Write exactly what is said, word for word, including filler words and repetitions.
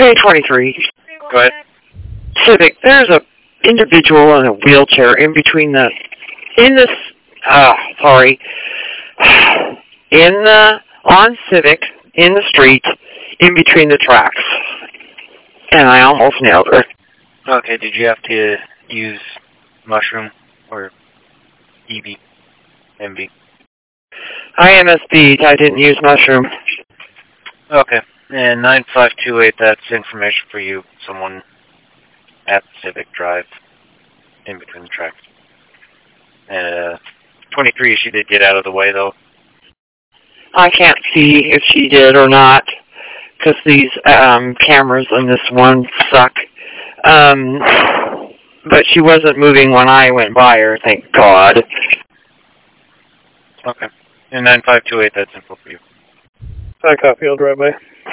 K twenty-three. Go ahead. Civic, there's a individual in a wheelchair in between the, in this, uh, sorry, in the, on Civic, in the street, in between the tracks. And I almost nailed her. Okay, did you have to use mushroom or E B, M B? I M S B'd, I didn't use mushroom. Okay, and nine five two eight, that's information for you, someone at Civic Drive, in between the tracks. Uh, twenty-three, she did get out of the way, though. I can't see if she did or not, because these um, cameras on this one suck. Um, but she wasn't moving when I went by her, thank God. Okay, and nine five two eight, that's info for you. I copy, I'll drive by.